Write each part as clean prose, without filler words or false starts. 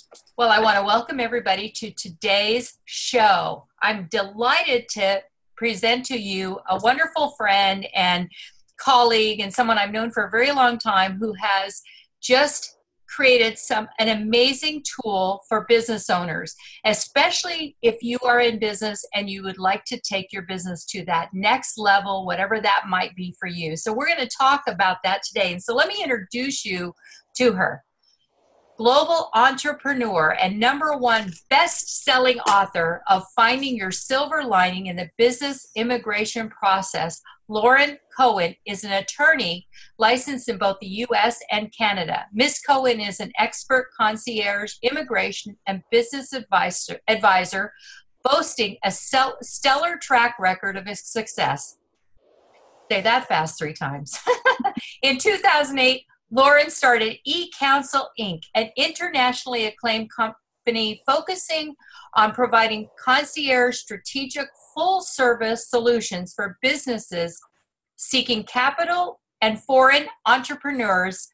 Well, I want to welcome everybody to today's show. I'm delighted to present to you a wonderful friend and colleague and someone I've known for a very long time who has just created an amazing tool for business owners, especially if you are in business and you would like to take your business to that next level, whatever that might be for you. So we're going to talk about that today. And so let me introduce you to her. Global entrepreneur and #1 best-selling author of Finding Your Silver Lining in the Business Immigration Process, Lauren Cohen is an attorney licensed in both the U.S. and Canada. Ms. Cohen is an expert concierge, immigration, and business advisor boasting a stellar track record of success. Say that fast 3 times. In 2008, Lauren started eCounsel Inc., an internationally acclaimed company focusing on providing concierge strategic full service solutions for businesses seeking capital and foreign entrepreneurs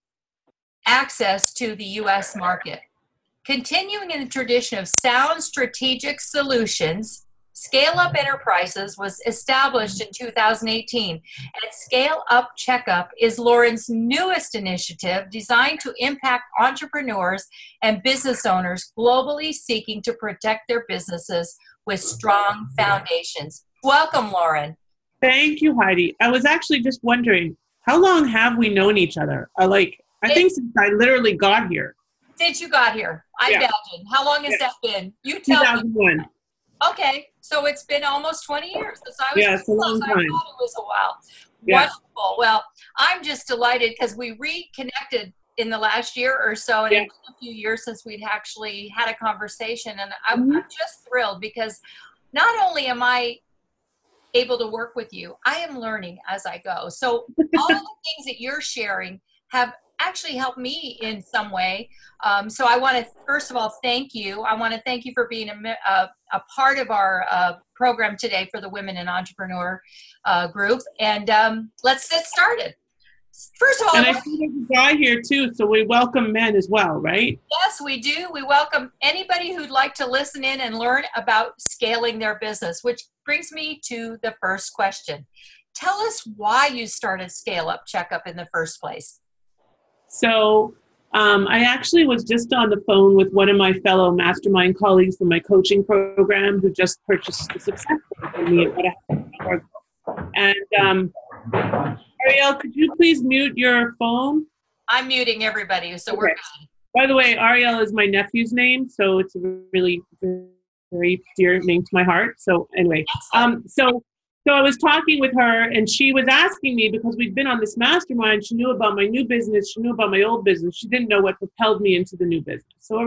access to the U.S. market. Continuing in the tradition of sound strategic solutions, Scale Up Enterprises was established in 2018, and Scale Up Checkup is Lauren's newest initiative designed to impact entrepreneurs and business owners globally seeking to protect their businesses with strong foundations. Welcome, Lauren. Thank you, Heidi. I was actually just wondering, how long have we known each other? I think since I literally got here. Since you got here, I imagine. How long has that been? You tell me. 2001. Okay, so it's been almost 20 years since I was Yeah, it's a long close. I thought time. it was a while. Yeah. Wonderful. Well, I'm just delighted because we reconnected in the last year or so, and Yeah. it's been a few years since we'd actually had a conversation. And I'm Mhm. just thrilled because not only am I able to work with you, I am learning as I go. So all the things that you're sharing have actually helped me in some way. So I want to, first of all, thank you. I want to thank you for being a part of our program today for the Women in Entrepreneur group. And let's get started. First of all, And I see there's a guy here too, so we welcome men as well, right? yes, we do. We welcome anybody who'd like to listen in and learn about scaling their business, which brings me to the first question. Tell us why you started Scale Up Checkup in the first place. So I actually was just on the phone with one of my fellow mastermind colleagues from my coaching program who just purchased a success from me about a half hour ago. And Ariel, could you please mute your phone? I'm muting everybody, so we're Okay. good. By the way, Ariel is my nephew's name, so it's a really very dear name to my heart. So anyway, so I was talking with her, and she was asking me because we'd been on this mastermind. She knew about my new business. She knew about my old business. She didn't know what propelled me into the new business.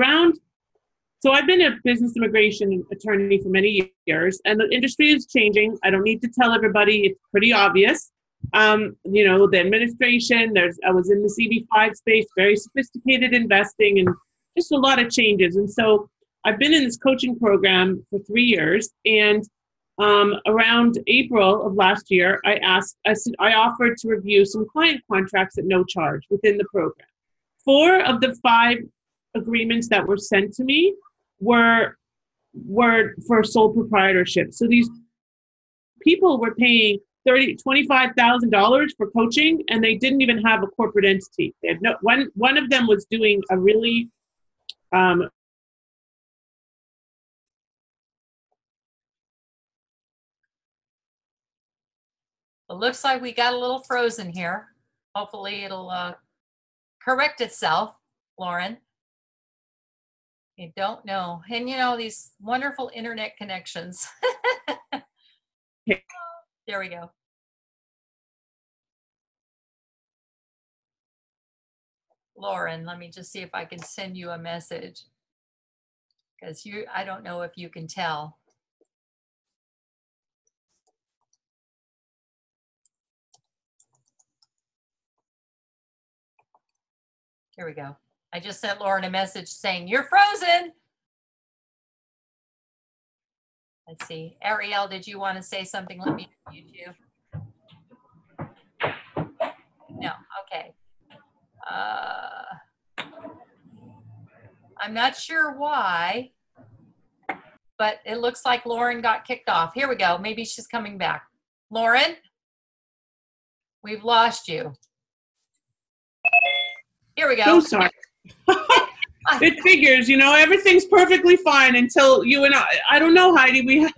So I've been a business immigration attorney for many years, and the industry is changing. I don't need to tell everybody; it's pretty obvious. The administration. I was in the CB5 space, very sophisticated investing, and just a lot of changes. And so I've been in this coaching program for 3 years, and around April of last year, I offered to review some client contracts at no charge within the program. 4 of the 5 agreements that were sent to me were for sole proprietorship. So these people were paying $25,000 for coaching, and they didn't even have a corporate entity. They had one of them was doing a really It looks like we got a little frozen here. Hopefully it'll correct itself, Lauren. I don't know. And these wonderful internet connections. There we go. Lauren, let me just see if I can send you a message. Because I don't know if you can tell. Here we go. I just sent Lauren a message saying, you're frozen. Let's see. Ariel, did you want to say something? Let me mute you. No, okay. I'm not sure why, but it looks like Lauren got kicked off. Here we go. Maybe she's coming back. Lauren, we've lost you. Here we go. So sorry. It figures, everything's perfectly fine until you and I don't know, Heidi,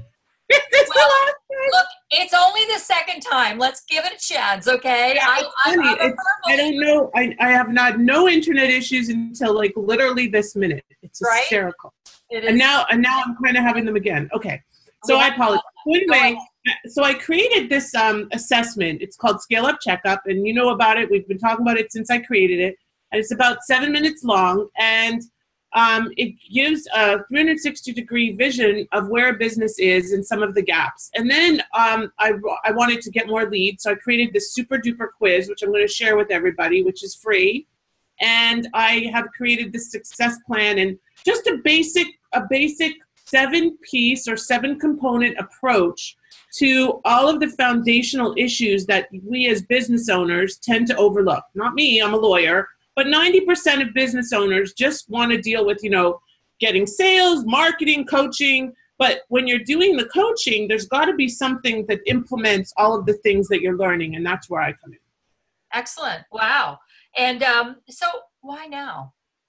look, it's only the second time. Let's give it a chance, okay? Yeah, I don't know. I have no internet issues until like literally this minute. It's hysterical. It is. And now I'm kind of having them again. Okay. So I apologize. So anyway, so I created this assessment. It's called Scale Up Checkup, and you know about it. We've been talking about it since I created it. And it's about 7 minutes long, and it gives a 360-degree vision of where a business is and some of the gaps. And then I wanted to get more leads, so I created this super duper quiz, which I'm going to share with everybody, which is free. And I have created this success plan and just a basic 7-piece or 7-component approach to all of the foundational issues that we as business owners tend to overlook. Not me, I'm a lawyer. But 90% of business owners just want to deal with, getting sales, marketing, coaching. But when you're doing the coaching, there's got to be something that implements all of the things that you're learning. And that's where I come in. Excellent. Wow. And so why now?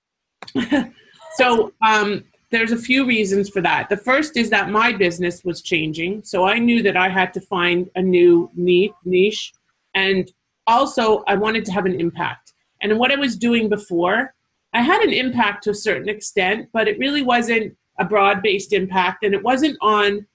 So there's a few reasons for that. The first is that my business was changing. So I knew that I had to find a new niche. And also I wanted to have an impact. And what I was doing before, I had an impact to a certain extent, but it really wasn't a broad-based impact. And it was on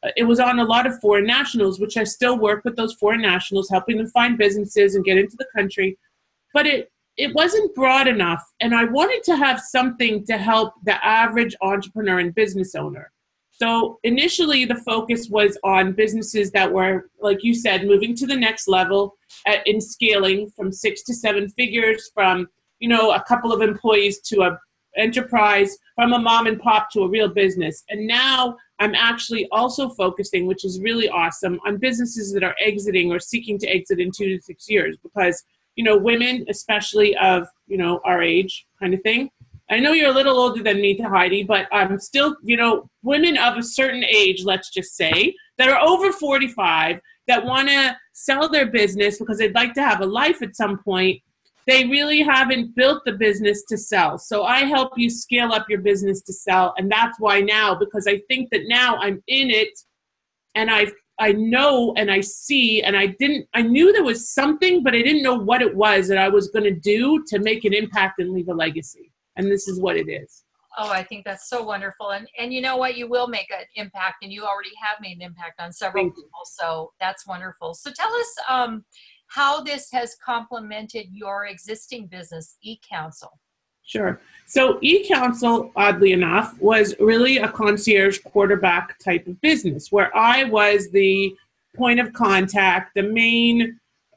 a lot of foreign nationals, which I still work with those foreign nationals, helping them find businesses and get into the country. But it wasn't broad enough. And I wanted to have something to help the average entrepreneur and business owner. So initially the focus was on businesses that were, like you said, moving to the next level in scaling from 6 to 7 figures, from, a couple of employees to a enterprise, from a mom and pop to a real business. And now I'm actually also focusing, which is really awesome, on businesses that are exiting or seeking to exit in 2 to 6 years, because, women, especially of, our age kind of thing. I know you're a little older than me, Heidi, but I'm still, women of a certain age, let's just say, that are over 45, that want to sell their business because they'd like to have a life at some point. They really haven't built the business to sell. So I help you scale up your business to sell. And that's why now, because I think that now I'm in it and I know and I see, and I knew there was something, but I didn't know what it was that I was going to do to make an impact and leave a legacy. And this is what it is. Oh, I think that's so wonderful. And you know what? You will make an impact, and you already have made an impact on several people. So that's wonderful. So tell us how this has complemented your existing business, eCounsel. Sure. So eCounsel, oddly enough, was really a concierge quarterback type of business where I was the point of contact, the main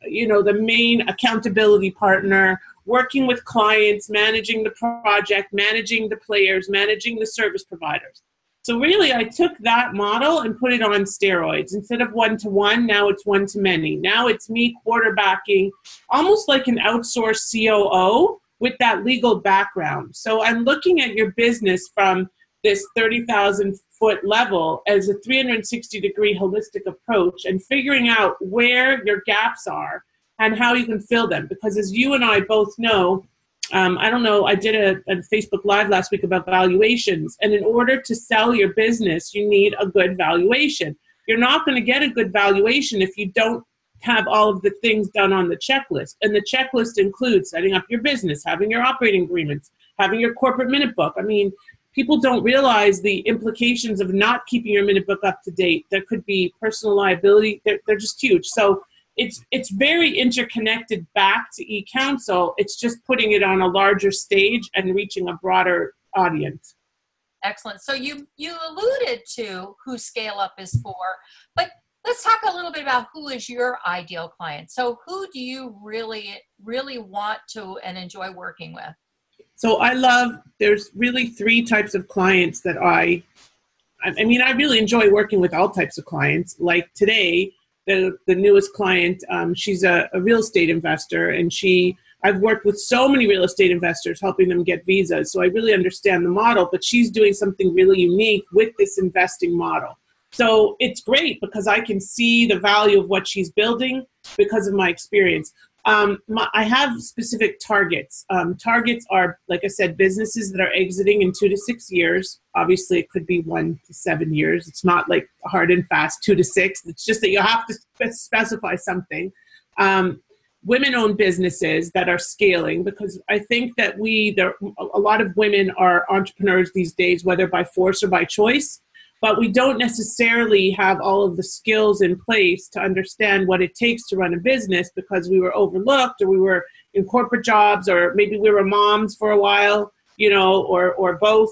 accountability partner, working with clients, managing the project, managing the players, managing the service providers. So really, I took that model and put it on steroids. Instead of one-to-one, now it's one-to-many. Now it's me quarterbacking, almost like an outsourced COO with that legal background. So I'm looking at your business from this 30,000-foot level as a 360-degree holistic approach and figuring out where your gaps are and how you can fill them. Because as you and I both know, I don't know, I did a Facebook Live last week about valuations. And in order to sell your business, you need a good valuation. You're not going to get a good valuation if you don't have all of the things done on the checklist. And the checklist includes setting up your business, having your operating agreements, having your corporate minute book. I mean, people don't realize the implications of not keeping your minute book up to date. There could be personal liability. They're just huge. So it's very interconnected back to eCounsel. It's just putting it on a larger stage and reaching a broader audience. Excellent. So you alluded to who Scale Up is for, but let's talk a little bit about who is your ideal client. So who do you really, really want to and enjoy working with? So there's really 3 types of clients that I really enjoy working with all types of clients. Like today, the newest client, she's a real estate investor, and I've worked with so many real estate investors helping them get visas. So I really understand the model, but she's doing something really unique with this investing model. So it's great because I can see the value of what she's building because of my experience. I have specific targets. Targets are, like I said, businesses that are exiting in 2 to 6 years. Obviously, it could be 1 to 7 years. It's not like hard and fast 2 to 6. It's just that you have to specify something. Women-owned businesses that are scaling, because I think that a lot of women are entrepreneurs these days, whether by force or by choice. But we don't necessarily have all of the skills in place to understand what it takes to run a business because we were overlooked, or we were in corporate jobs, or maybe we were moms for a while, or both.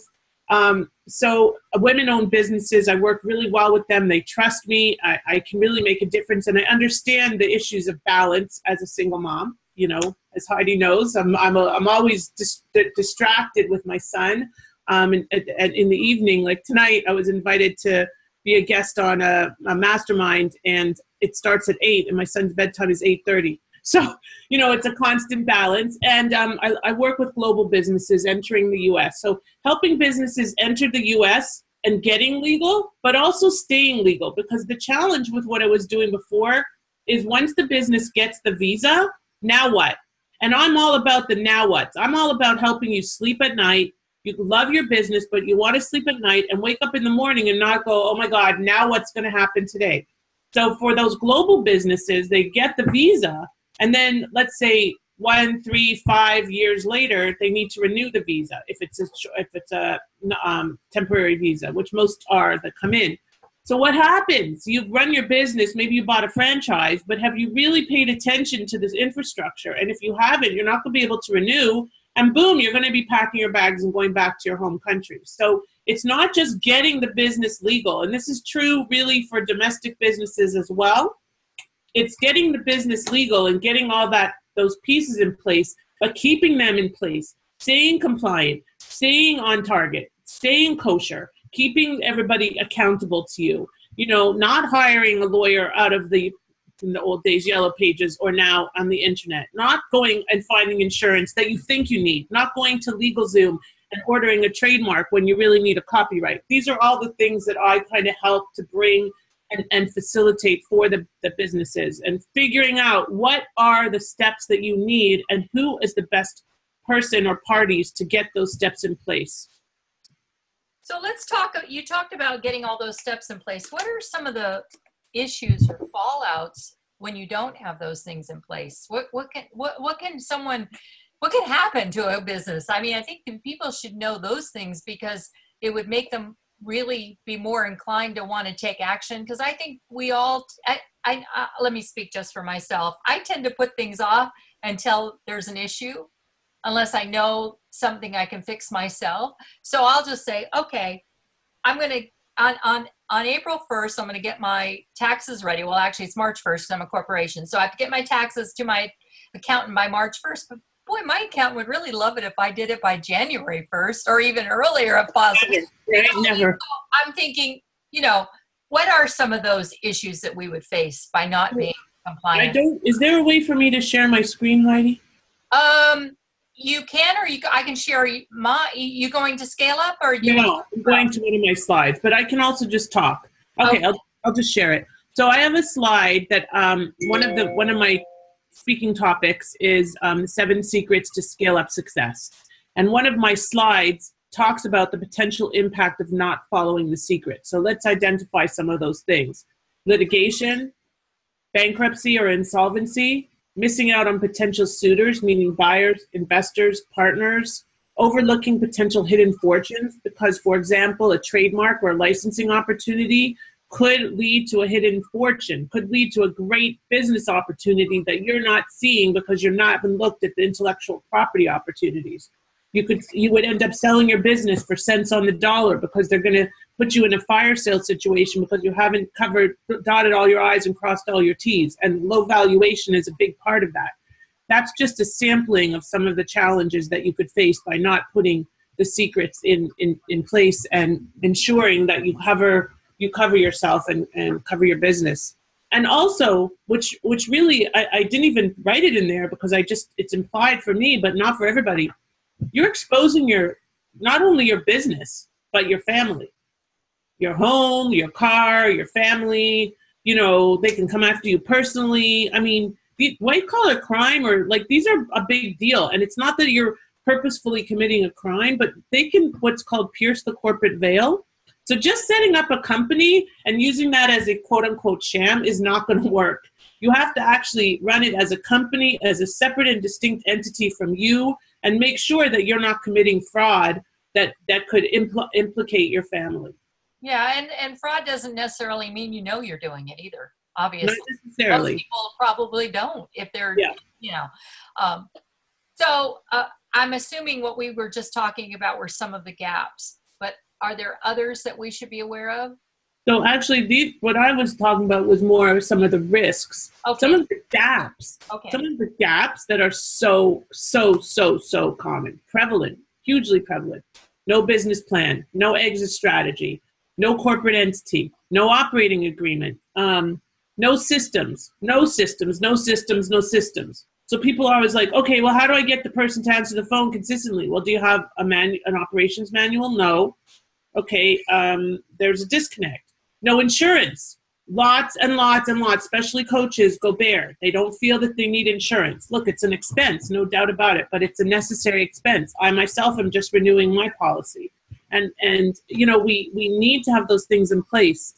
So women-owned businesses, I work really well with them. They trust me. I can really make a difference, and I understand the issues of balance as a single mom. As Heidi knows, I'm always distracted with my son. And in the evening, like tonight, I was invited to be a guest on a mastermind, and it starts at 8, and my son's bedtime is 8:30. So, it's a constant balance. And I work with global businesses entering the U.S. So helping businesses enter the U.S. and getting legal, but also staying legal. Because the challenge with what I was doing before is once the business gets the visa, now what? And I'm all about the now what. I'm all about helping you sleep at night. You love your business, but you want to sleep at night and wake up in the morning and not go, oh my God, now what's going to happen today? So for those global businesses, they get the visa, and then let's say 1, 3, 5 years later, they need to renew the visa if it's a temporary visa, which most are that come in. So what happens? You run your business, maybe you bought a franchise, but have you really paid attention to this infrastructure? And if you haven't, you're not going to be able to renew. And boom, you're going to be packing your bags and going back to your home country. So it's not just getting the business legal. And this is true really for domestic businesses as well. It's getting the business legal and getting all those pieces in place, but keeping them in place, staying compliant, staying on target, staying kosher, keeping everybody accountable to you. Not hiring a lawyer out of in the old days, Yellow Pages, or now on the internet, not going and finding insurance that you think you need, not going to LegalZoom and ordering a trademark when you really need a copyright. These are all the things that I kind of help to bring and facilitate for the businesses, and figuring out what are the steps that you need and who is the best person or parties to get those steps in place. So let's talk, you talked about getting all those steps in place. What are some of the issues or fallouts when you don't have those things in place? What can happen to a business? I mean, I think people should know those things because it would make them really be more inclined to want to take action. Because I think we all, let me speak just for myself. I tend to put things off until there's an issue, unless I know something I can fix myself. So I'll just say, okay, I'm going to, on April 1st, I'm going to get my taxes ready. Well, actually, it's March 1st. I'm a corporation. So I have to get my taxes to my accountant by March 1st. But boy, my accountant would really love it if I did it by January 1st or even earlier if possible. Never. I'm thinking, what are some of those issues that we would face by not being compliant? Is there a way for me to share my screen, Heidi? You can, or I can share you going to Scale Up, or No, I'm going to one of my slides, but I can also just talk. Okay. I'll just share it. So I have a slide that one of my speaking topics is 7 secrets to scale up success, and one of my slides talks about the potential impact of not following the secret. So let's identify some of those things: litigation, bankruptcy or insolvency, missing out on potential suitors, meaning buyers, investors, partners, overlooking potential hidden fortunes, because, for example, a trademark or a licensing opportunity could lead to a hidden fortune, could lead to a great business opportunity that you're not seeing because you're not even looked at the intellectual property opportunities. You would end up selling your business for cents on the dollar because they're going to put you in a fire sale situation because you haven't dotted all your I's and crossed all your T's. And low valuation is a big part of that. That's just a sampling of some of the challenges that you could face by not putting the secrets in place and ensuring that you cover yourself and cover your business. And also, which really, I didn't even write it in there because it's implied for me, but not for everybody. You're exposing not only your business, but your family, your home, your car, your family. They can come after you personally. I mean, the white collar crime these are a big deal. And it's not that you're purposefully committing a crime, but they can what's called pierce the corporate veil. So just setting up a company and using that as a quote unquote sham is not going to work. You have to actually run it as a company, as a separate and distinct entity from you, and make sure that you're not committing fraud that could implicate your family. Yeah, and fraud doesn't necessarily mean you're doing it either, obviously. Not necessarily. Most people probably don't if they're, Yeah. So I'm assuming what we were just talking about were some of the gaps, but are there others that we should be aware of? So actually, what I was talking about was more some of the risks, some of the gaps, some of the gaps that are so common, prevalent, hugely prevalent. No business plan, no exit strategy, no corporate entity, no operating agreement, no systems. So people are always like, okay, well, how do I get the person to answer the phone consistently? Well, do you have an operations manual? No. Okay, there's a disconnect. No insurance. Lots and lots and lots, especially coaches, go bare. They don't feel that they need insurance. Look, it's an expense, no doubt about it, but it's a necessary expense. I myself am just renewing my policy. And we need to have those things in place.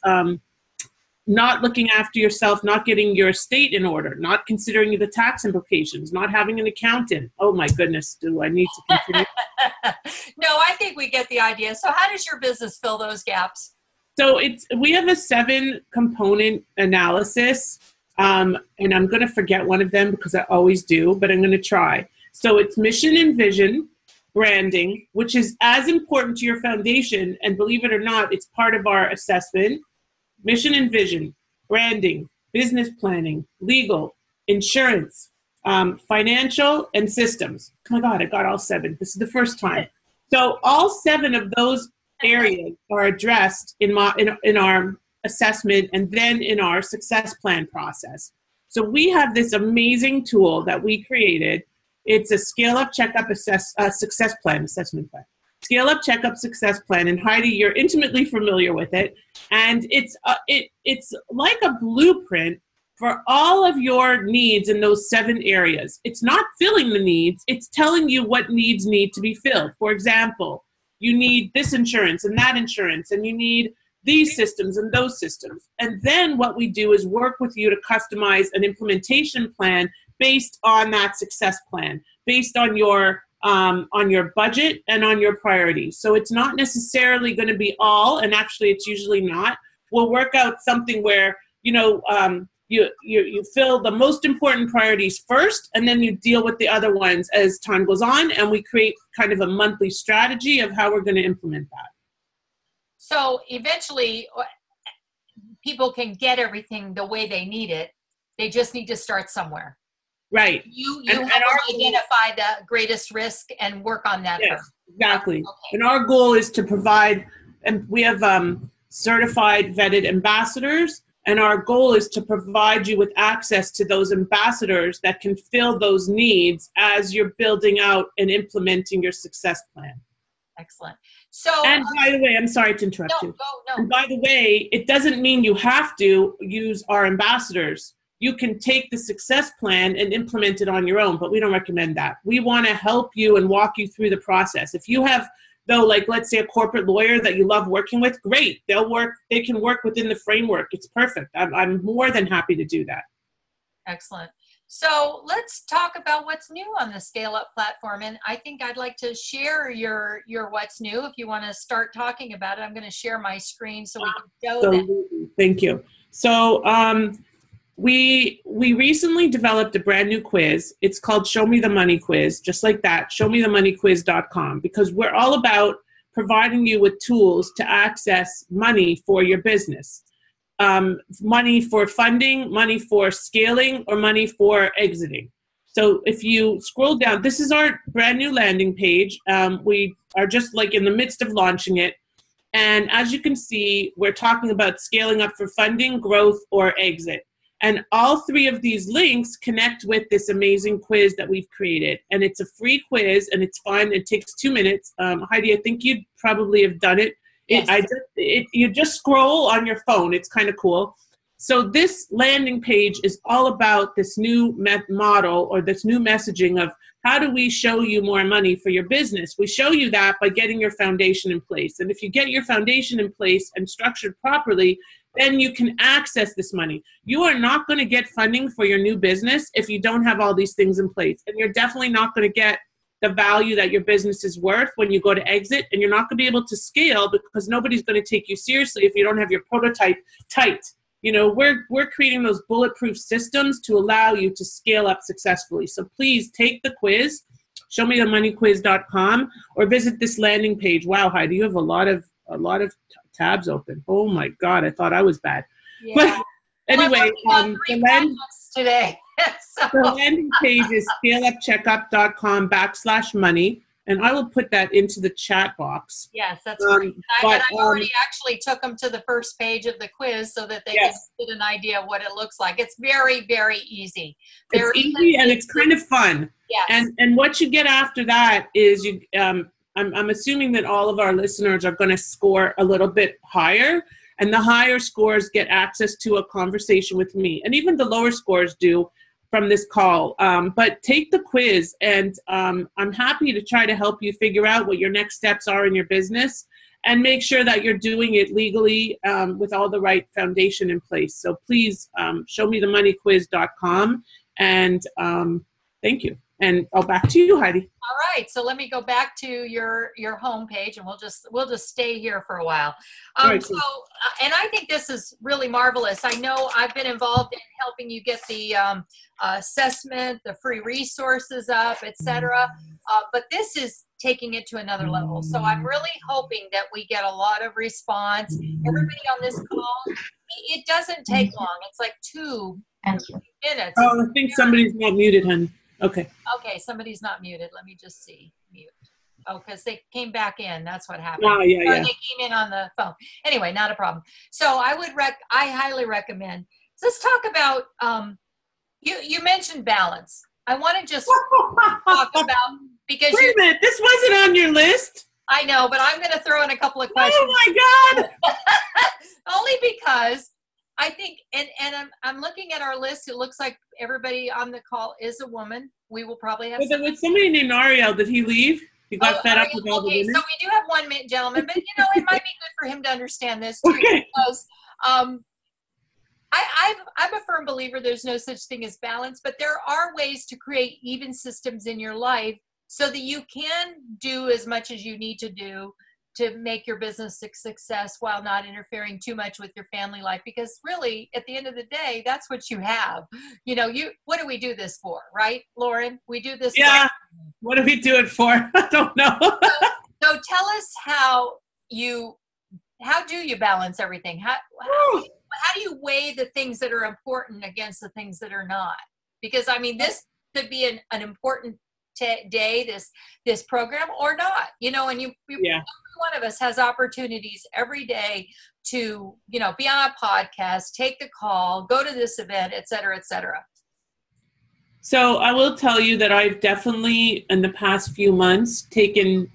Not looking after yourself, not getting your estate in order, not considering the tax implications, not having an accountant. Oh my goodness, do I need to continue? No, I think we get the idea. So how does your business fill those gaps? So we have a 7-component analysis, and I'm going to forget one of them because I always do, but I'm going to try. So it's mission and vision, branding, which is as important to your foundation, and believe it or not, it's part of our assessment. Mission and vision, branding, business planning, legal, insurance, financial, and systems. Oh my God, I got all 7. This is the first time. So all 7 of those areas are addressed in our assessment and then in our success plan process. So we have this amazing tool that we created. It's a scale up, checkup, success plan, assessment plan. Scale up, checkup, success plan, and Heidi, you're intimately familiar with it. And it's like a blueprint for all of your needs in those 7 areas. It's not filling the needs, it's telling you what needs need to be filled. For example, you need this insurance and that insurance, and you need these systems and those systems. And then what we do is work with you to customize an implementation plan based on that success plan, based on your budget and on your priorities. So it's not necessarily going to be all, and actually it's usually not. We'll work out something where, you fill the most important priorities first, and then you deal with the other ones as time goes on, and we create kind of a monthly strategy of how we're going to implement that. So eventually, people can get everything the way they need it. They just need to start somewhere. Right. You help them identify the greatest risk and work on that. Yes, exactly. Okay. And our goal is to provide, and we have certified vetted ambassadors, and our goal is to provide you with access to those ambassadors that can fill those needs as you're building out and implementing your success plan. Excellent. So, and by the way, I'm sorry to interrupt you. No. And by the way, it doesn't mean you have to use our ambassadors. You can take the success plan and implement it on your own, but we don't recommend that. We want to help you and walk you through the process. If you have, though, like let's say a corporate lawyer that you love working with, great. They can work within the framework. It's perfect. I'm more than happy to do that. Excellent. So let's talk about what's new on the Scale Up platform. And I think I'd like to share your what's new. If you want to start talking about it, I'm going to share my screen so we can show that. Thank you. So we recently developed a brand new quiz. It's called Show Me the Money Quiz, just like that, showmethemoneyquiz.com, because we're all about providing you with tools to access money for your business. Money for funding, money for scaling, or money for exiting. So if you scroll down, this is our brand new landing page. We are just like in the midst of launching it. And as you can see, we're talking about scaling up for funding, growth, or exit. And all three of these links connect with this amazing quiz that we've created. And it's a free quiz, and it's fun. It takes 2 minutes. Heidi, I think you'd probably have done it. Yes. You just scroll on your phone. It's kind of cool. So this landing page is all about this new model, or this new messaging of how do we show you more money for your business? We show you that by getting your foundation in place. And if you get your foundation in place and structured properly, then you can access this money. You are not going to get funding for your new business if you don't have all these things in place. And you're definitely not going to get the value that your business is worth when you go to exit. And you're not going to be able to scale because nobody's going to take you seriously if you don't have your prototype tight. You know, we're creating those bulletproof systems to allow you to scale up successfully. So please take the quiz, showmethemoneyquiz.com, or visit this landing page. Wow, Heidi, you have a lot of tabs open. Oh my God, I thought I was bad. Yeah. But anyway, today. The landing page is scaleupcheckup.com/money. And I will put that into the chat box. Yes, that's great. I already actually took them to the first page of the quiz so that they can get an idea of what it looks like. It's very, very easy. It's easy and it's kind of fun. Yes. And what you get after that is you. I'm assuming that all of our listeners are going to score a little bit higher, and the higher scores get access to a conversation with me, and even the lower scores do from this call. But take the quiz, and I'm happy to try to help you figure out what your next steps are in your business, and make sure that you're doing it legally with all the right foundation in place. So please showmethemoneyquiz.com, and thank you. And back to you, Heidi. All right, so let me go back to your home page, and we'll just stay here for a while. And I think this is really marvelous. I know I've been involved in helping you get the assessment, the free resources up, etc. But this is taking it to another level. So I'm really hoping that we get a lot of response. Everybody on this call, it doesn't take long. It's like 2 minutes. Oh, I think somebody's not muted, honey. Okay, somebody's not muted. Let me just see. Mute. Oh, because they came back in. That's what happened. Oh, yeah. They came in on the phone. Anyway, not a problem. So I highly recommend. Let's talk about, you mentioned balance. I want to just talk about, because wait a minute, this wasn't on your list. I know, but I'm going to throw in a couple of questions. Oh my God. Only because I think, and I'm looking at our list. It looks like everybody on the call is a woman. We will probably have. Was somebody named Ariel? Did he leave? He got fed up with all the women. So we do have one gentleman, but it might be good for him to understand this too, because I'm a firm believer there's no such thing as balance, but there are ways to create even systems in your life so that you can do as much as you need to do to make your business a success while not interfering too much with your family life. Because really, at the end of the day, that's what you have. What do we do this for, right, Lauren? We do this. Yeah. What do we do it for? I don't know. So tell us how do you balance everything? How do you weigh the things that are important against the things that are not? Because I mean, this could be an important day, this program, or not, and every one of us has opportunities every day to, be on a podcast, take the call, go to this event, et cetera, et cetera. So I will tell you that I've definitely, in the past few months, taken,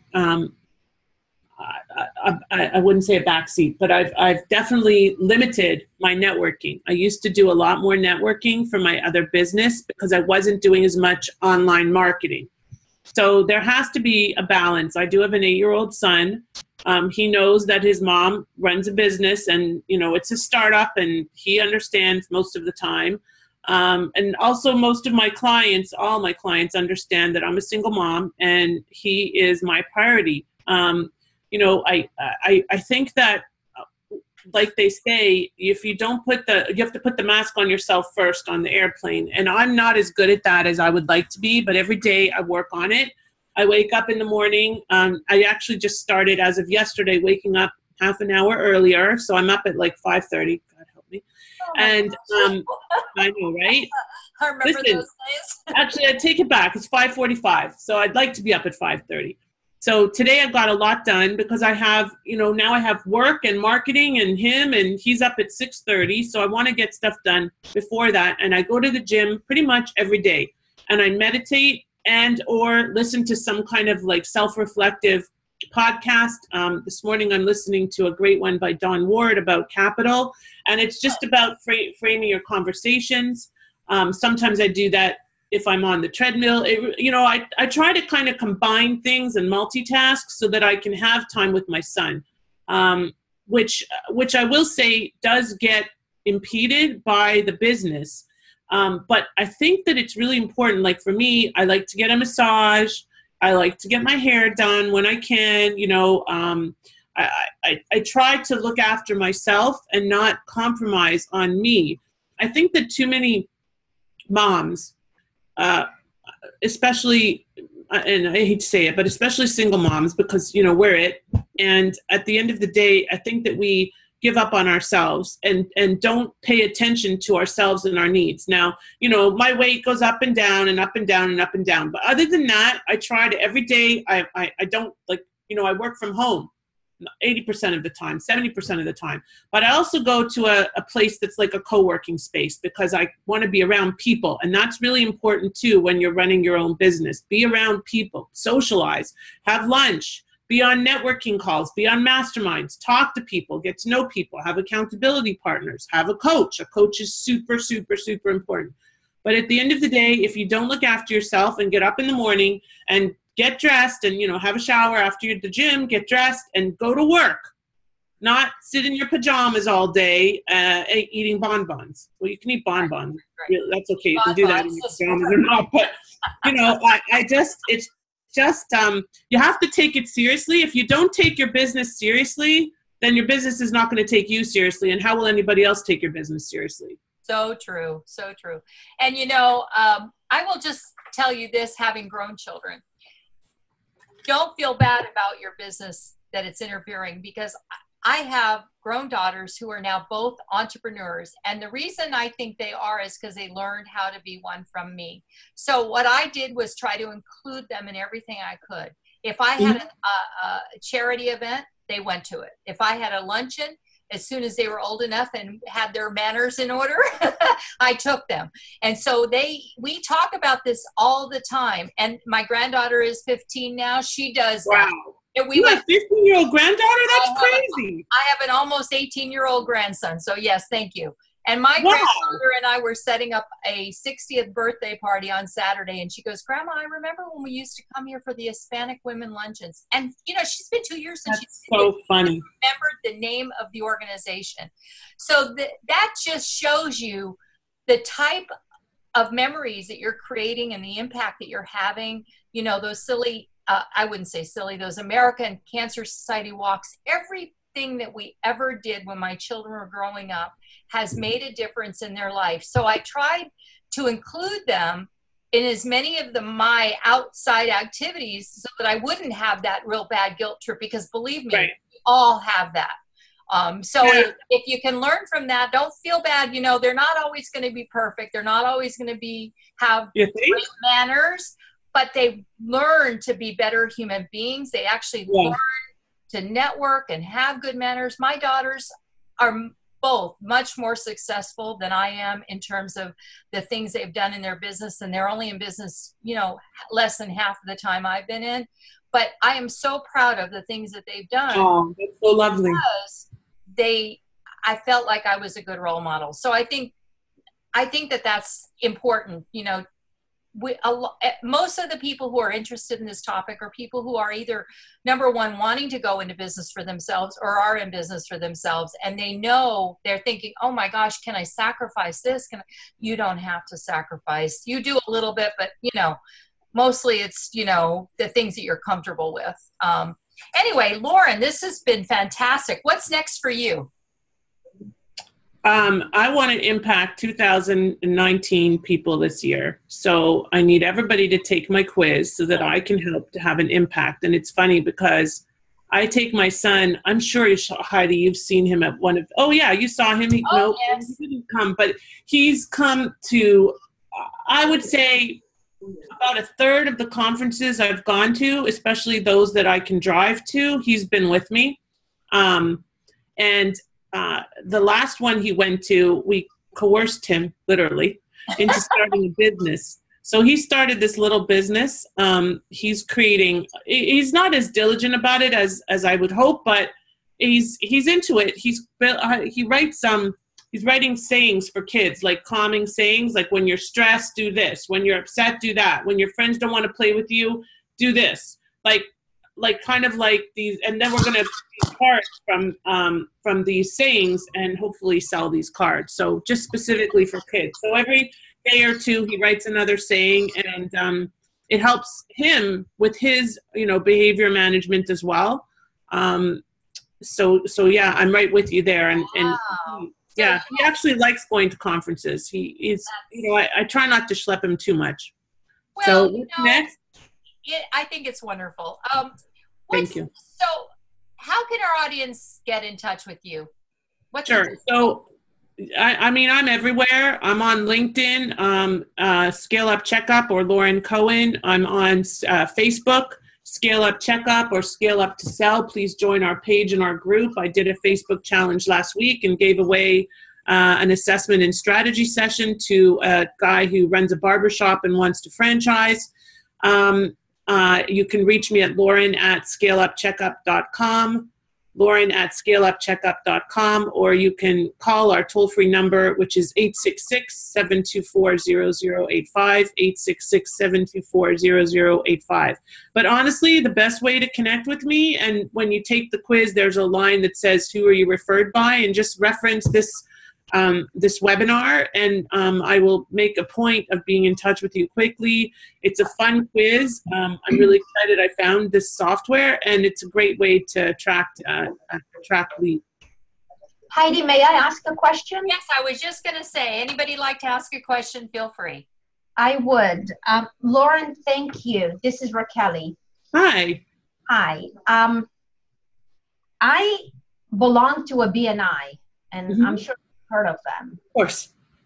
I wouldn't say a backseat, but I've definitely limited my networking. I used to do a lot more networking for my other business because I wasn't doing as much online marketing. So there has to be a balance. I do have an 8-year-old son. He knows that his mom runs a business, and it's a startup, and he understands most of the time. And also most of all my clients understand that I'm a single mom and he is my priority. I think that, like they say, if you don't you have to put the mask on yourself first on the airplane. And I'm not as good at that as I would like to be, but every day I work on it. I wake up in the morning. I actually just started, as of yesterday, waking up half an hour earlier. So I'm up at like 5:30. God help me. And I know, right? I remember those days. Actually, I take it back. It's 5:45. So I'd like to be up at 5:30. So today I got a lot done because I have, now I have work and marketing and him, and he's up at 6:30. So I want to get stuff done before that. And I go to the gym pretty much every day, and I meditate and or listen to some kind of like self-reflective podcast. This morning I'm listening to a great one by Don Ward about capital, and it's just about framing your conversations. Sometimes I do that if I'm on the treadmill. I try to kind of combine things and multitask so that I can have time with my son, which I will say does get impeded by the business. But I think that it's really important. Like for me, I like to get a massage. I like to get my hair done when I can. I try to look after myself and not compromise on me. I think that too many moms, especially, and I hate to say it, but especially single moms, because, we're it. And at the end of the day, I think that we give up on ourselves and don't pay attention to ourselves and our needs. Now, my weight goes up and down and up and down and up and down. But other than that, I try to every day. I don't I work from home 80% of the time, 70% of the time. But I also go to a place that's like a co-working space because I want to be around people. And that's really important too when you're running your own business. Be around people, socialize, have lunch, be on networking calls, be on masterminds, talk to people, get to know people, have accountability partners, have a coach. A coach is super, super, super important. But at the end of the day, if you don't look after yourself and get up in the morning and get dressed and, have a shower after you're at the gym, get dressed and go to work, not sit in your pajamas all day eating bonbons. Well, you can eat bonbons. Right. That's okay. You can do that in your pajamas or not. But, it's just, you have to take it seriously. If you don't take your business seriously, then your business is not going to take you seriously. And how will anybody else take your business seriously? So true. So true. And, I will just tell you this, having grown children, don't feel bad about your business that it's interfering, because I have grown daughters who are now both entrepreneurs. And the reason I think they are is because they learned how to be one from me. So what I did was try to include them in everything I could. If I had a charity event, they went to it. If I had a luncheon, as soon as they were old enough and had their manners in order, I took them. And so we talk about this all the time. And my granddaughter is 15 now. She does that. Wow. You have a 15-year-old granddaughter? That's crazy. I have an almost 18-year-old grandson. So yes, thank you. And my grandmother and I were setting up a 60th birthday party on Saturday. And she goes, Grandma, I remember when we used to come here for the Hispanic women luncheons. And, she's been 2 years since she's so funny. Remembered the name of the organization. So that just shows you the type of memories that you're creating and the impact that you're having. Those silly, I wouldn't say silly, those American Cancer Society walks, everything that we ever did when my children were growing up has made a difference in their life. So I tried to include them in as many of my outside activities so that I wouldn't have that real bad guilt trip, because believe me, we all have that. If you can learn from that, don't feel bad. They're not always going to be perfect. They're not always going to have great manners, but they learn to be better human beings. They actually learn to network and have good manners. My daughters are both much more successful than I am in terms of the things they've done in their business. And they're only in business, less than half of the time I've been in. But I am so proud of the things that they've done. Oh, that's so lovely. Because I felt like I was a good role model. So I think that that's important. Most of the people who are interested in this topic are people who are either, number one, wanting to go into business for themselves or are in business for themselves. And they're thinking, oh my gosh, can I sacrifice this? You don't have to sacrifice. You do a little bit, but mostly it's, the things that you're comfortable with. Anyway, Lauren, this has been fantastic. What's next for you? I want to impact 2019 people this year. So I need everybody to take my quiz so that I can help to have an impact. And it's funny because I take my son, I'm sure, Heidi, you've seen him at one of, you saw him. Yes. He didn't come, but he's come to, I would say, about a third of the conferences I've gone to, especially those that I can drive to, he's been with me. And the last one he went to, we coerced him literally into starting a business. So he started this little business. He's creating. He's not as diligent about it as I would hope, but he's into it. He writes He's writing sayings for kids, like calming sayings, like when you're stressed, do this. When you're upset, do that. When your friends don't want to play with you, do this. Like kind of like these, and then we're gonna make cards from these sayings and hopefully sell these cards. So just specifically for kids. So every day or two, he writes another saying, and it helps him with his behavior management as well. So yeah, I'm right with you there, and Wow. yeah, he actually likes going to conferences. He's, I try not to schlep him too much. Well, So what's next? I think it's wonderful. Thank you. So how can our audience get in touch with you? Sure. So, I mean, I'm everywhere. I'm on LinkedIn, Scale Up Checkup or Lauren Cohen. I'm on Facebook, Scale Up Checkup or Scale Up to Sell. Please join our page and our group. I did a Facebook challenge last week and gave away an assessment and strategy session to a guy who runs a barbershop and wants to franchise. You can reach me at lauren@scaleupcheckup.com, lauren@scaleupcheckup.com, or you can call our toll-free number, which is 866-724-0085, 866-724-0085. But honestly, the best way to connect with me, and when you take the quiz, there's a line that says, who are you referred by? And just reference this webinar, and I will make a point of being in touch with you quickly. It's a fun quiz. I'm really excited I found this software, and it's a great way to attract leads. Heidi, may I ask a question? Yes, I was just going to say, anybody like to ask a question, feel free. I would. Lauren, thank you. This is Raquel. Hi. Hi. I belong to a BNI, and I'm sure heard of them. Of course.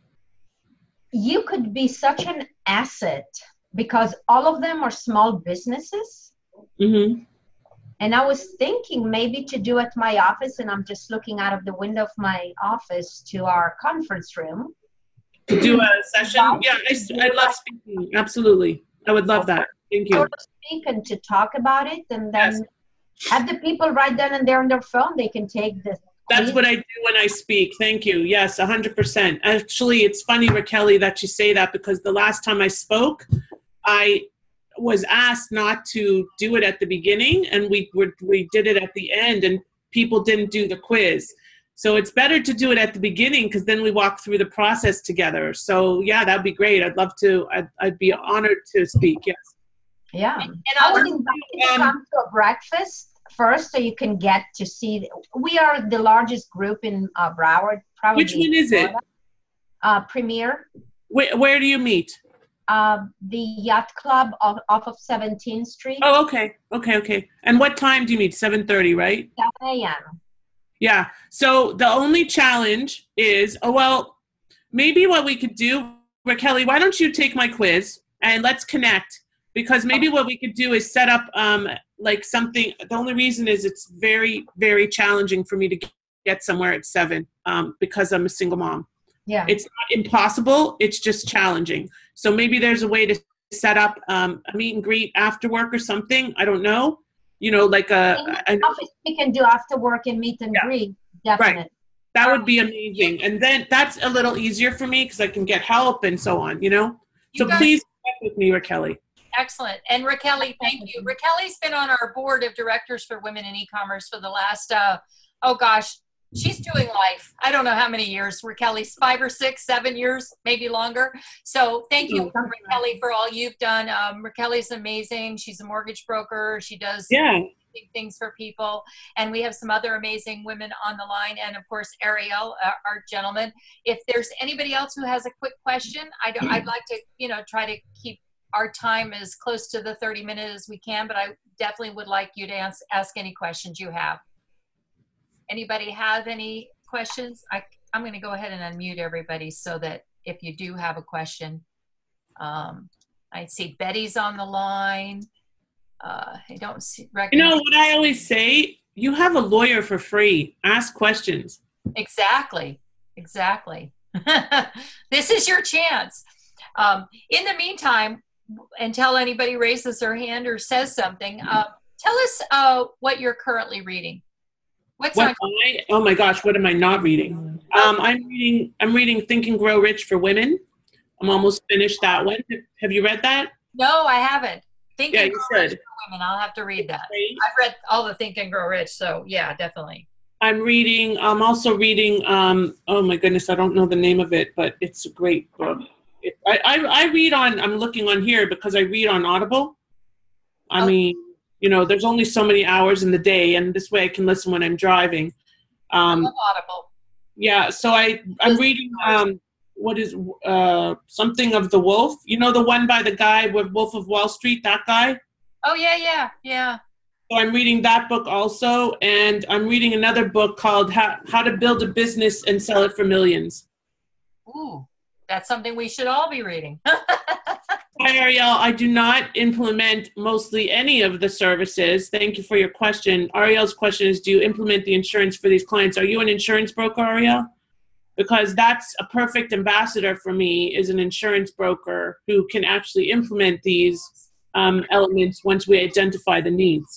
You could be such an asset because all of them are small businesses. Mm-hmm. And I was thinking maybe to do at my office, and I'm just looking out of the window of my office to our conference room. To do a session? Yeah, I love speaking. Absolutely. I would love that. Thank you. To speak and to talk about it, and then have the people right then and there on their phone. They can take the. That's what I do when I speak. Thank you. Yes, 100%. Actually, it's funny, Raquel, that you say that, because the last time I spoke, I was asked not to do it at the beginning, and we did it at the end, and people didn't do the quiz. So it's better to do it at the beginning, because then we walk through the process together. So yeah, that'd be great. I'd love to. I'd be honored to speak. Yes. Yeah. And I would invite you to come to a breakfast first, so you can get to see. We are the largest group in Broward. Probably. Which one is it? Premier. Where do you meet? The Yacht Club off of 17th Street. Oh, okay. And what time do you meet? 7:30, right? 7 a.m. Yeah. So the only challenge is, maybe what we could do, Raquel, why don't you take my quiz and let's connect? Because maybe what we could do is set up like something. The only reason is it's very, very challenging for me to get somewhere at 7 because I'm a single mom. Yeah. It's not impossible. It's just challenging. So maybe there's a way to set up a meet and greet after work or something. I don't know. Like office we can do after work and meet and greet. Definitely. Right. That would be amazing. And then that's a little easier for me because I can get help and so on, So please connect with me, Raquel. Excellent. And Raquel, thank you. Raquel's been on our board of directors for women in e-commerce for the last, she's doing life. I don't know how many years. Raquel's 5 or 6, 7 years, maybe longer. So thank you, Raquel, for all you've done. Raquel's amazing. She's a mortgage broker. She does big things for people. And we have some other amazing women on the line. And of course, Ariel, our gentleman. If there's anybody else who has a quick question, I'd like to, try to keep our time as close to the 30 minutes as we can, but I definitely would like you to ask any questions you have. Anybody have any questions? I'm going to go ahead and unmute everybody so that if you do have a question, I I see Betty's on the line. I don't see. You know what I always say? You have a lawyer for free. Ask questions. Exactly. This is your chance. In the meantime, until anybody raises their hand or says something, tell us what you're currently reading. Oh my gosh, what am I not reading? I'm reading Think and Grow Rich for Women. I'm almost finished that one. Have you read that? No, I haven't. Think and Grow Rich for Women. I'll have to read that. I've read all the Think and Grow Rich, so yeah, definitely. I'm also reading, oh my goodness, I don't know the name of it, but it's a great book. I read on, I'm looking on here because I read on Audible. I mean, you know, there's only so many hours in the day, and this way I can listen when I'm driving. I love Audible. Yeah, so I'm reading, what is, something of the Wolf. You know, the one by the guy with Wolf of Wall Street, that guy? Oh, yeah. So I'm reading that book also, and I'm reading another book called How to Build a Business and Sell It for Millions. Ooh, that's something we should all be reading. Hi, Ariel. I do not implement mostly any of the services. Thank you for your question. Ariel's question is, do you implement the insurance for these clients? Are you an insurance broker, Ariel? Because that's a perfect ambassador for me, is an insurance broker who can actually implement these elements once we identify the needs.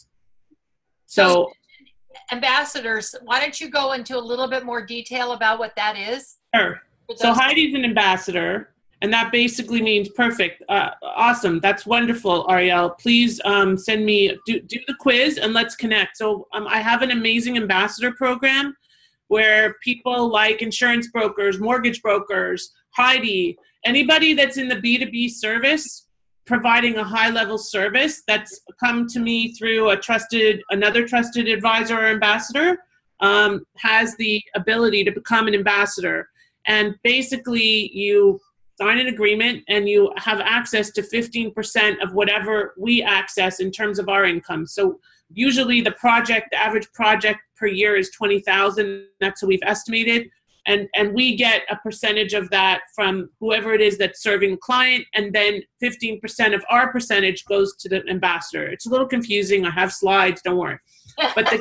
So ambassadors, why don't you go into a little bit more detail about what that is? Sure. So Heidi's an ambassador, and that basically means perfect. Awesome. That's wonderful, Ariel. Please send me, do the quiz and let's connect. So I have an amazing ambassador program where people like insurance brokers, mortgage brokers, Heidi, anybody that's in the B2B service, providing a high-level service that's come to me through another trusted advisor or ambassador, has the ability to become an ambassador. And basically, you sign an agreement and you have access to 15% of whatever we access in terms of our income. So usually the average project per year is $20,000. That's what we've estimated. And we get a percentage of that from whoever it is that's serving the client, and then 15% of our percentage goes to the ambassador. It's a little confusing. I have slides, don't worry. But the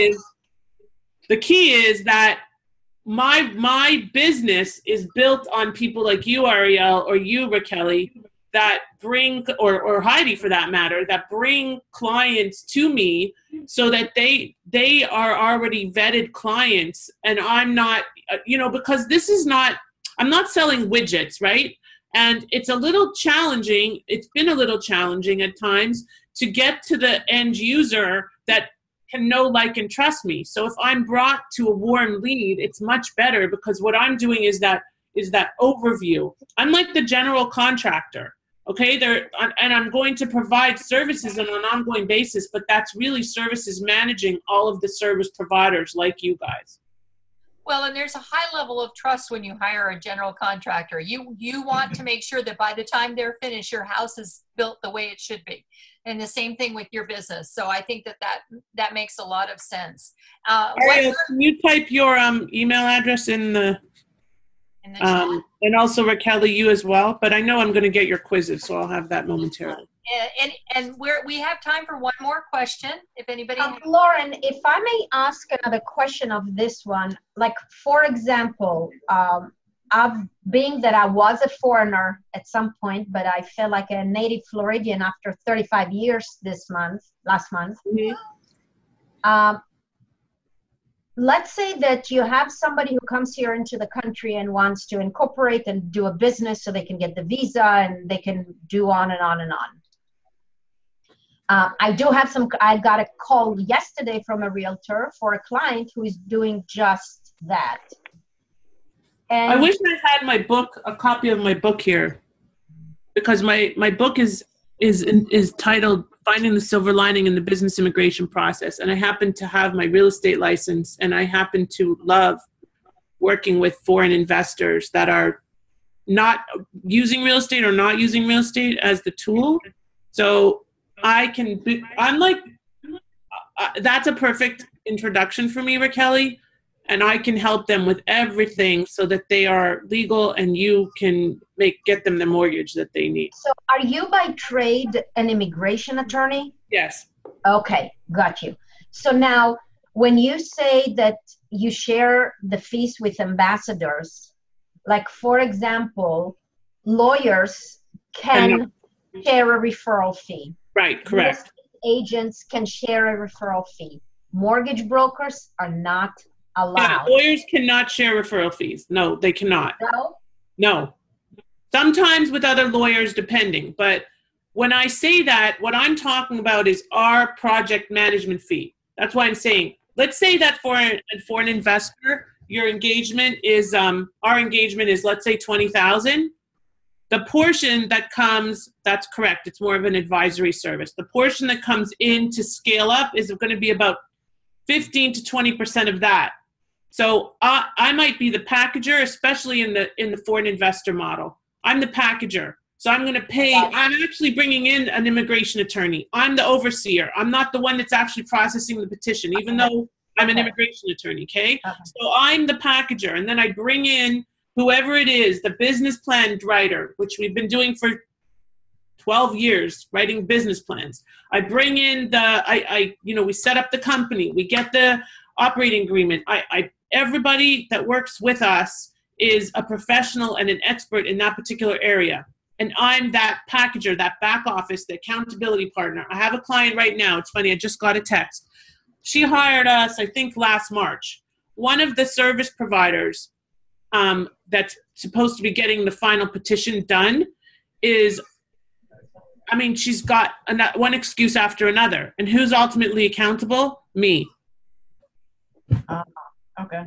key is that my business is built on people like you, Ariel, or you, Raquel, that bring, or Heidi for that matter, that bring clients to me so that they are already vetted clients, and I'm not, because this is not, I'm not selling widgets, right? And it's a little challenging, it's been a little challenging at times to get to the end user that can know, like, and trust me. So if I'm brought to a warm lead, it's much better because what I'm doing is that overview. I'm like the general contractor. Okay, and I'm going to provide services on an ongoing basis, but that's really services managing all of the service providers like you guys. Well, and there's a high level of trust when you hire a general contractor. You want to make sure that by the time they're finished, your house is built the way it should be. And the same thing with your business. So I think that makes a lot of sense. Ariel, can you type your email address in the chat? And also Raquel, you as well. But I know I'm going to get your quizzes, so I'll have that momentarily. And we have time for one more question, if anybody. Lauren, if I may ask another question of this one, like for example, being that I was a foreigner at some point, but I feel like a native Floridian after 35 years last month. Mm-hmm. Let's say that you have somebody who comes here into the country and wants to incorporate and do a business so they can get the visa and they can do on and on and on. I got a call yesterday from a realtor for a client who is doing just that. And I wish I had a copy of my book here, because my book is titled Finding the Silver Lining in the Business Immigration Process. And I happen to have my real estate license, and I happen to love working with foreign investors that are not using real estate or not using real estate as the tool. So that's a perfect introduction for me, Raquel. and I can help them with everything so that they are legal and you can get them the mortgage that they need. So are you by trade an immigration attorney? Yes. Okay, got you. So now, when you say that you share the fees with ambassadors, like for example, lawyers can share a referral fee. Right, correct. Agents can share a referral fee. Mortgage brokers are not allowed. Yeah, lawyers cannot share referral fees. No, they cannot. No? No. Sometimes with other lawyers, depending. But when I say that, what I'm talking about is our project management fee. That's why I'm saying, let's say that for an investor, your engagement is, our engagement is, let's say, $20,000. The portion that comes, that's correct, it's more of an advisory service. The portion that comes in to scale up is going to be about 15 to 20% of that. So I might be the packager, especially in the foreign investor model. I'm the packager. So I'm going to pay, I'm actually bringing in an immigration attorney. I'm the overseer. I'm not the one that's actually processing the petition, even though I'm an immigration attorney, okay? So I'm the packager, and then I bring in whoever it is, the business plan writer, which we've been doing for 12 years, writing business plans. I bring in we set up the company, we get the operating agreement. Everybody that works with us is a professional and an expert in that particular area. And I'm that packager, that back office, the accountability partner. I have a client right now. It's funny, I just got a text. She hired us, I think, last March. One of the service providers that's supposed to be getting the final petition done is, she's got one excuse after another. And who's ultimately accountable? Me. Okay.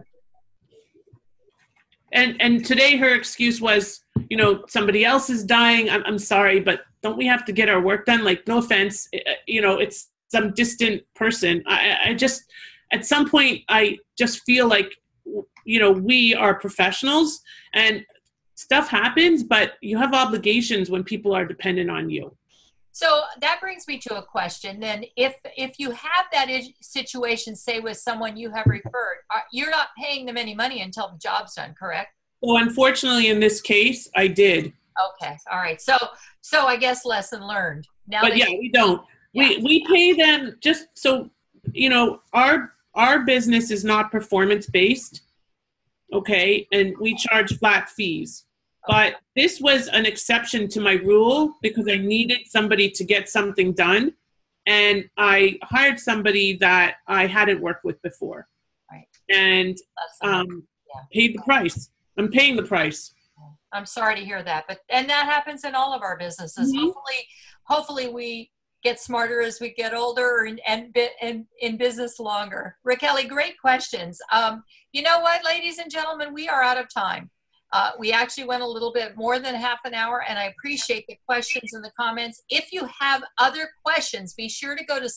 And today her excuse was, somebody else is dying. I'm sorry, but don't we have to get our work done? Like, no offense, it's some distant person. I just, at some point, I just feel like, we are professionals and stuff happens, but you have obligations when people are dependent on you. So that brings me to a question. Then if you have that situation, say with someone you have referred, you're not paying them any money until the job's done, correct? Well, unfortunately, in this case, I did. Okay. All right. So I guess lesson learned. Now, but we don't. Yeah. We pay them just so, our business is not performance-based, okay? And we charge flat fees. But this was an exception to my rule because I needed somebody to get something done. And I hired somebody that I hadn't worked with before. Right. And paid the price. I'm paying the price. I'm sorry to hear that. And that happens in all of our businesses. Mm-hmm. Hopefully we get smarter as we get older and in business longer. Raquel, great questions. You know what, ladies and gentlemen, we are out of time. We actually went a little bit more than half an hour, and I appreciate the questions and the comments. If you have other questions, be sure to go to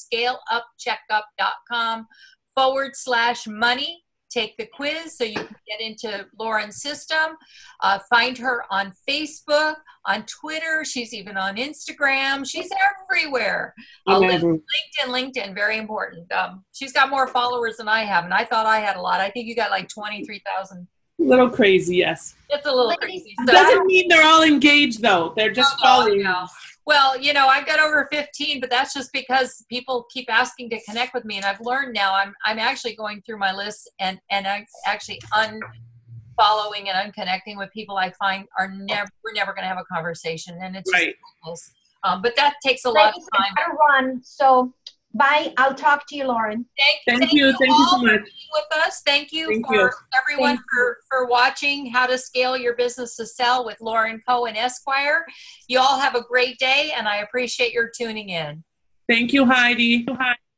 scaleupcheckup.com/money. Take the quiz so you can get into Lauren's system. Find her on Facebook, on Twitter. She's even on Instagram. She's everywhere. LinkedIn, very important. She's got more followers than I have, and I thought I had a lot. I think you got like 23,000. A little crazy, yes. It's a little crazy. So, doesn't mean they're all engaged, though. They're just following. No. Well, I've got over 15, but that's just because people keep asking to connect with me, and I've learned now I'm actually going through my list and I'm actually unfollowing and unconnecting with people I find we're never going to have a conversation, and it's right. Just but that takes a lot of time. Run, so bye. I'll talk to you, Lauren. Thank you so much for being with us. Thank you everyone for watching How to Scale Your Business to Sell with Lauren Cohen, Esquire. You all have a great day, and I appreciate your tuning in. Thank you, Heidi.